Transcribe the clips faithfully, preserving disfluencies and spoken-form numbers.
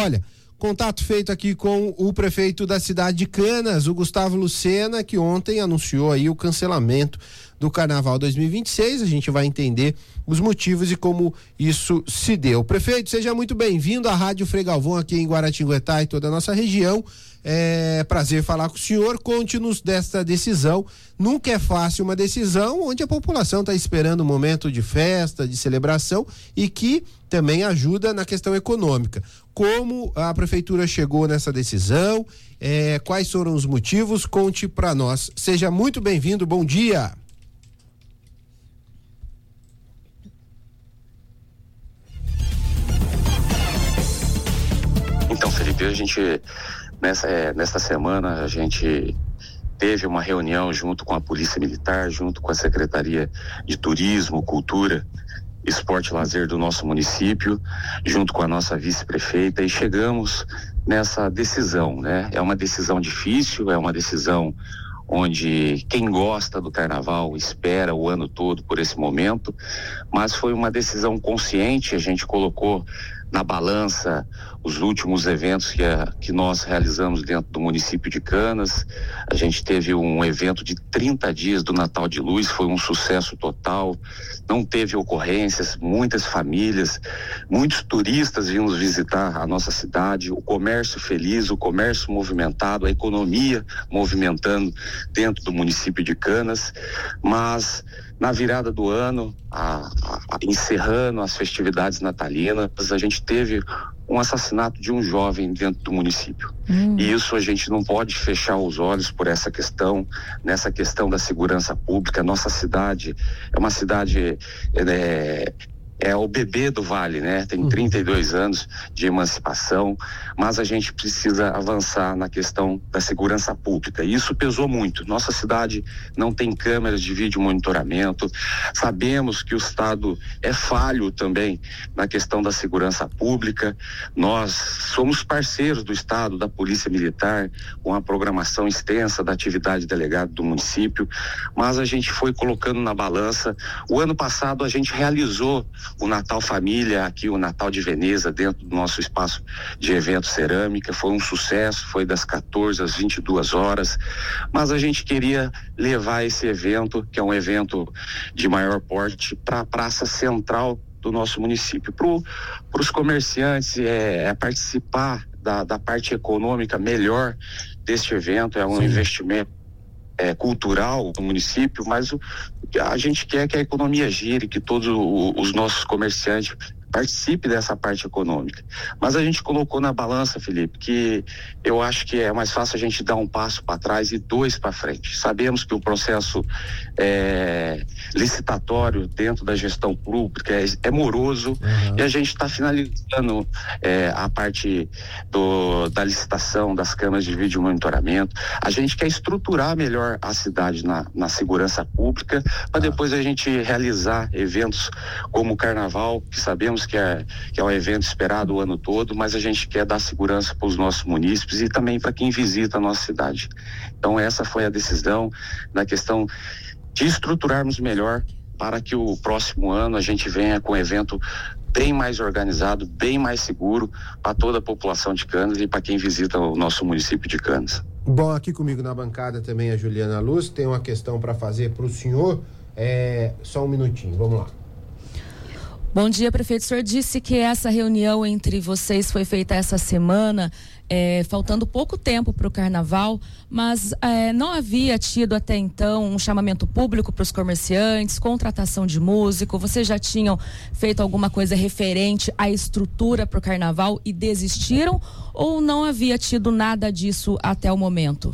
Olha, contato feito aqui com o prefeito da cidade de Canas, o Gustavo Lucena, que ontem anunciou aí o cancelamento do Carnaval dois mil e vinte e seis. A gente vai entender os motivos e como isso se deu. Prefeito, seja muito bem-vindo à Rádio Frei Galvão aqui em Guaratinguetá e toda a nossa região. É prazer falar com o senhor. Conte-nos desta decisão. Nunca é fácil uma decisão onde a população está esperando um momento de festa, de celebração e que também ajuda na questão econômica. Como a prefeitura chegou nessa decisão? É, quais foram os motivos? Conte para nós. Seja muito bem-vindo. Bom dia. Então, Felipe, a gente nessa é, nesta semana a gente teve uma reunião junto com a Polícia Militar, junto com a Secretaria de Turismo, Cultura, Esporte e Lazer do nosso município, junto com a nossa vice-prefeita, e chegamos nessa decisão, né? É uma decisão difícil, é uma decisão onde quem gosta do carnaval espera o ano todo por esse momento, mas foi uma decisão consciente. A gente colocou na balança os últimos eventos que, a, que nós realizamos dentro do município de Canas. A gente teve um evento de trinta dias do Natal de Luz, foi um sucesso total, não teve ocorrências, muitas famílias, muitos turistas vinham visitar a nossa cidade, o comércio feliz, o comércio movimentado, a economia movimentando dentro do município de Canas, mas na virada do ano, a, a, a, encerrando as festividades natalinas, a gente teve um assassinato de um jovem dentro do município. Hum. E isso a gente não pode fechar os olhos por essa questão, nessa questão da segurança pública. Nossa cidade é uma cidade... É, É o bebê do Vale, né? Tem trinta e dois anos de emancipação, mas a gente precisa avançar na questão da segurança pública. E isso pesou muito. Nossa cidade não tem câmeras de vídeo monitoramento. Sabemos que o Estado é falho também na questão da segurança pública. Nós somos parceiros do Estado, da Polícia Militar, com a programação extensa da atividade delegada do município, mas a gente foi colocando na balança. O ano passado a gente realizou o Natal Família, aqui o Natal de Veneza, dentro do nosso espaço de evento cerâmica, foi um sucesso, foi das quatorze às vinte e duas horas, mas a gente queria levar esse evento, que é um evento de maior porte, para a praça central do nosso município, para os comerciantes, é, é participar da, da parte econômica melhor deste evento. É um Sim. investimento É, cultural do município, mas o, a gente quer que a economia gire, que todos o, os nossos comerciantes participem dessa parte econômica. Mas a gente colocou na balança, Felipe, que eu acho que é mais fácil a gente dar um passo para trás e dois para frente. Sabemos que o processo é, licitatório dentro da gestão pública é, é moroso, uhum. e a gente está finalizando é, a parte do, da licitação das câmeras de vídeo monitoramento. A gente quer estruturar melhor a cidade na, na segurança pública, para depois a gente realizar eventos como o Carnaval, que sabemos que é, que é um evento esperado o ano todo, mas a gente quer dar segurança para os nossos munícipes e também para quem visita a nossa cidade. Então essa foi a decisão na questão de estruturarmos melhor para que o próximo ano a gente venha com um evento bem mais organizado, bem mais seguro para toda a população de Canas e para quem visita o nosso município de Canas. Bom, aqui comigo na bancada também a Juliana Luz, tem uma questão para fazer para o senhor, é, só um minutinho, vamos lá. Bom dia, prefeito. O senhor disse que essa reunião entre vocês foi feita essa semana, é, faltando pouco tempo para o carnaval, mas é, não havia tido até então um chamamento público para os comerciantes, contratação de músico. Vocês já tinham feito alguma coisa referente à estrutura para o carnaval e desistiram, ou não havia tido nada disso até o momento?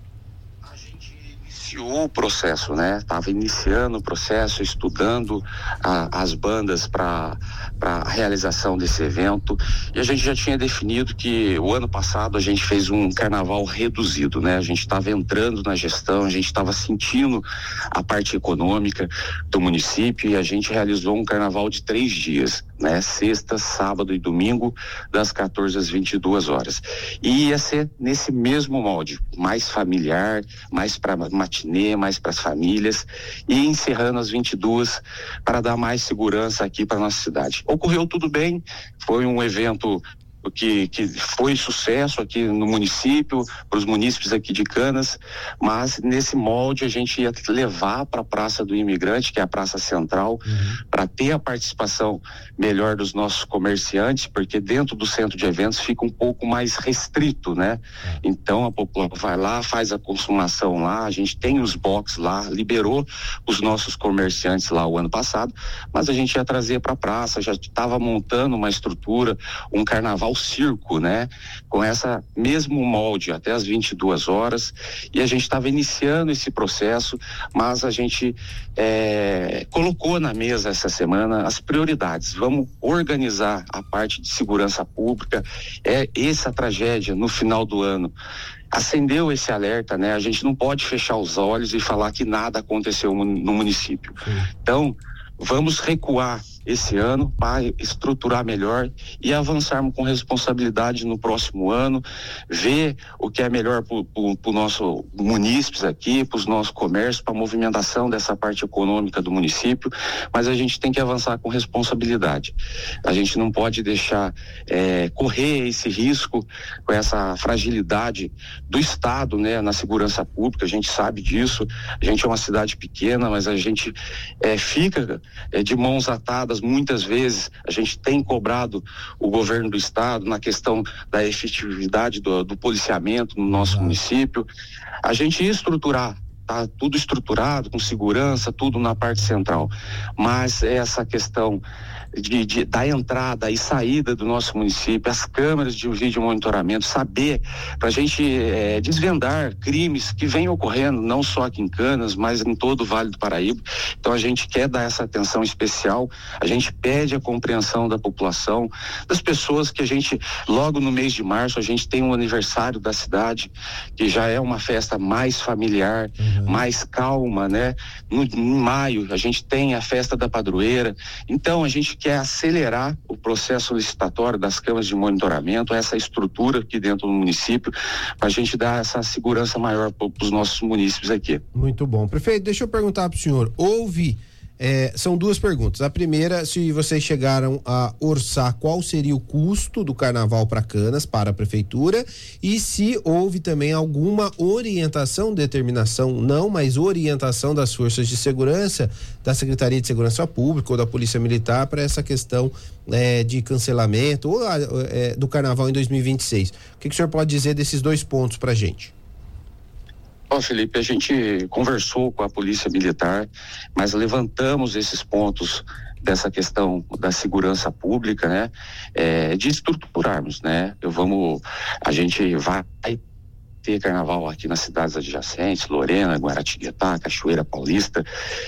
Iniciou o processo, né? Estava iniciando o processo, estudando a, as bandas para a realização desse evento, e a gente já tinha definido que o ano passado a gente fez um carnaval reduzido, né? A gente estava entrando na gestão, a gente estava sentindo a parte econômica do município e a gente realizou um carnaval de três dias, né? Sexta, sábado e domingo, das quatorze às vinte e duas horas. E ia ser nesse mesmo molde, mais familiar, mais para matinê, mais para as famílias, e encerrando às vinte e duas para dar mais segurança aqui para nossa cidade. Ocorreu tudo bem, foi um evento que, que foi sucesso aqui no município, para os munícipes aqui de Canas, mas nesse molde a gente ia levar para a Praça do Imigrante, que é a praça central, uhum. para ter a participação melhor dos nossos comerciantes, porque dentro do centro de eventos fica um pouco mais restrito, né? Então a população vai lá, faz a consumação lá, a gente tem os boxes lá, liberou os nossos comerciantes lá o ano passado, mas a gente ia trazer para a praça, já estava montando uma estrutura, um carnaval circo, né? Com essa mesmo molde até as vinte e duas horas, e a gente estava iniciando esse processo, mas a gente é, colocou na mesa essa semana as prioridades. Vamos organizar a parte de segurança pública. É essa tragédia no final do ano acendeu esse alerta, né? A gente não pode fechar os olhos e falar que nada aconteceu no município. Sim. Então, vamos recuar esse ano para estruturar melhor e avançarmos com responsabilidade no próximo ano, ver o que é melhor para o nosso munícipes aqui, para os nossos comércios, para a movimentação dessa parte econômica do município, mas a gente tem que avançar com responsabilidade. A gente não pode deixar é, correr esse risco com essa fragilidade do Estado, né, na segurança pública. A gente sabe disso, a gente é uma cidade pequena, mas a gente é, fica é, de mãos atadas. Muitas vezes a gente tem cobrado o governo do estado na questão da efetividade do, do policiamento no nosso uhum. município. A gente ia estruturar, tá tudo estruturado, com segurança, tudo na parte central, mas essa questão de, de, da entrada e saída do nosso município, as câmeras de vídeo monitoramento, saber, para a gente é, desvendar crimes que vêm ocorrendo, não só aqui em Canas, mas em todo o Vale do Paraíba. Então a gente quer dar essa atenção especial, a gente pede a compreensão da população, das pessoas que a gente, logo no mês de março, a gente tem um aniversário da cidade, que já é uma festa mais familiar, uhum. mais calma, né? No, em maio, a gente tem a festa da padroeira. Então a gente quer acelerar o processo licitatório das câmaras de monitoramento, essa estrutura aqui dentro do município, para a gente dar essa segurança maior para os nossos munícipes aqui. Muito bom. Prefeito, deixa eu perguntar para o senhor, houve, é, são duas perguntas. A primeira, se vocês chegaram a orçar qual seria o custo do carnaval para Canas, para a prefeitura, e se houve também alguma orientação, determinação não, mas orientação das forças de segurança, da Secretaria de Segurança Pública ou da Polícia Militar para essa questão é, de cancelamento ou é, do carnaval em dois mil e vinte e seis. O que, que o senhor pode dizer desses dois pontos para a gente? Ó, Felipe, a gente conversou com a Polícia Militar, mas levantamos esses pontos dessa questão da segurança pública, né? É, de estruturarmos, né? Eu vamos, a gente vai ter carnaval aqui nas cidades adjacentes, Lorena, Guaratinguetá, Cachoeira Paulista,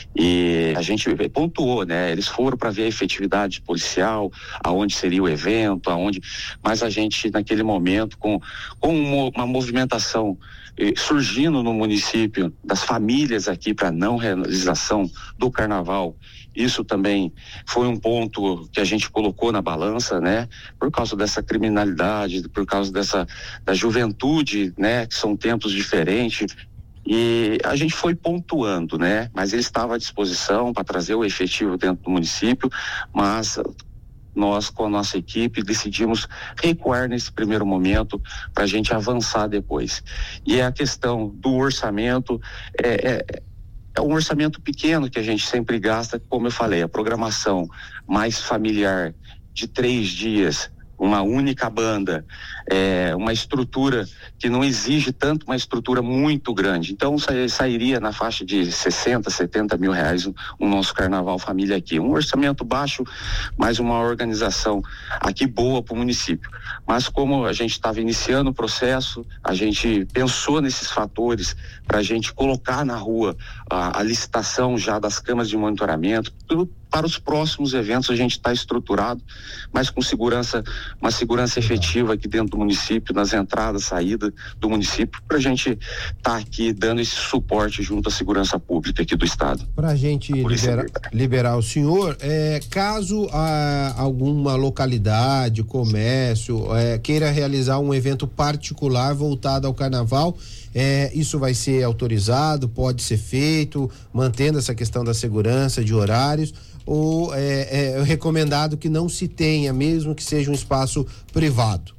e a gente pontuou, né? Eles foram para ver a efetividade policial, aonde seria o evento, aonde, mas a gente naquele momento com, com uma, uma movimentação eh, surgindo no município das famílias aqui para não realização do carnaval. Isso também foi um ponto que a gente colocou na balança, né? Por causa dessa criminalidade, por causa dessa da juventude, né? Que são tempos diferentes. E a gente foi pontuando, né? Mas ele estava à disposição para trazer o efetivo dentro do município, mas nós, com a nossa equipe, decidimos recuar nesse primeiro momento para a gente avançar depois. E a questão do orçamento é, é É um orçamento pequeno que a gente sempre gasta, como eu falei, a programação mais familiar de três dias, uma única banda, é, uma estrutura que não exige tanto, uma estrutura muito grande. Então sa- sairia na faixa de sessenta, setenta mil reais o, o nosso carnaval família aqui. Um orçamento baixo, mas uma organização aqui boa para o município. Mas como a gente estava iniciando o processo, a gente pensou nesses fatores para a gente colocar na rua a, a licitação já das câmaras de monitoramento, tudo. Para os próximos eventos a gente está estruturado, mas com segurança, uma segurança efetiva aqui dentro do município, nas entradas, saídas do município, para a gente estar tá aqui dando esse suporte junto à segurança pública aqui do estado. Para a gente libera, liberar o senhor, é, caso a, alguma localidade, comércio, é, queira realizar um evento particular voltado ao carnaval, É, isso vai ser autorizado, pode ser feito, mantendo essa questão da segurança, de horários, ou é, é recomendado que não se tenha, mesmo que seja um espaço privado?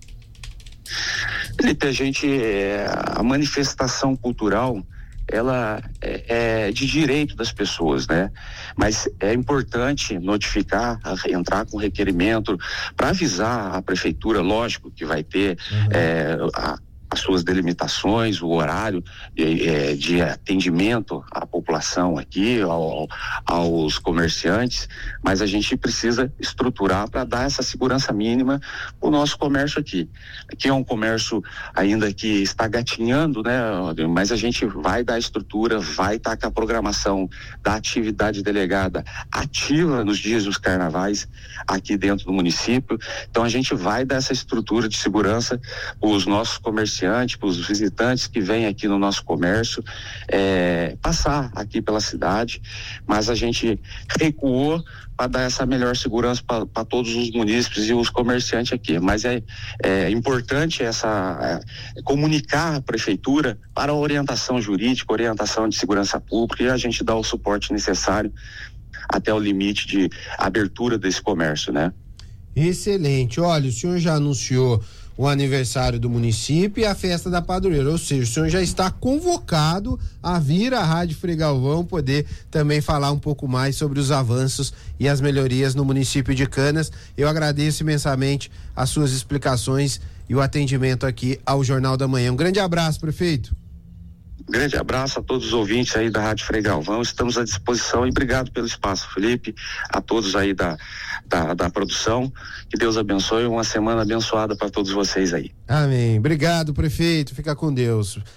Felipe, a gente, é, a manifestação cultural, ela é, é de direito das pessoas, né? Mas é importante notificar, entrar com requerimento para avisar a prefeitura, lógico que vai ter uhum. é, a, as suas delimitações, o horário é, de atendimento à população aqui, ao, aos comerciantes, mas a gente precisa estruturar para dar essa segurança mínima para o nosso comércio aqui. Aqui é um comércio ainda que está gatinhando, né? Mas a gente vai dar estrutura, vai estar com a programação da atividade delegada ativa nos dias dos carnavais aqui dentro do município. Então a gente vai dar essa estrutura de segurança para os nossos comerciantes, para os visitantes que vêm aqui no nosso comércio, é, passar aqui pela cidade, mas a gente recuou para dar essa melhor segurança para todos os munícipes e os comerciantes aqui. Mas é, é importante essa é, comunicar a prefeitura para a orientação jurídica, orientação de segurança pública, e a gente dá o suporte necessário até o limite de abertura desse comércio, né? Excelente. Olha, o senhor já anunciou o aniversário do município e a festa da padroeira, ou seja, o senhor já está convocado a vir à Rádio Frei Galvão poder também falar um pouco mais sobre os avanços e as melhorias no município de Canas. Eu agradeço imensamente as suas explicações e o atendimento aqui ao Jornal da Manhã. Um grande abraço, prefeito. Grande abraço a todos os ouvintes aí da Rádio Frei Galvão, estamos à disposição e obrigado pelo espaço, Felipe, a todos aí da, da, da produção, que Deus abençoe, uma semana abençoada para todos vocês aí. Amém, obrigado, prefeito, fica com Deus.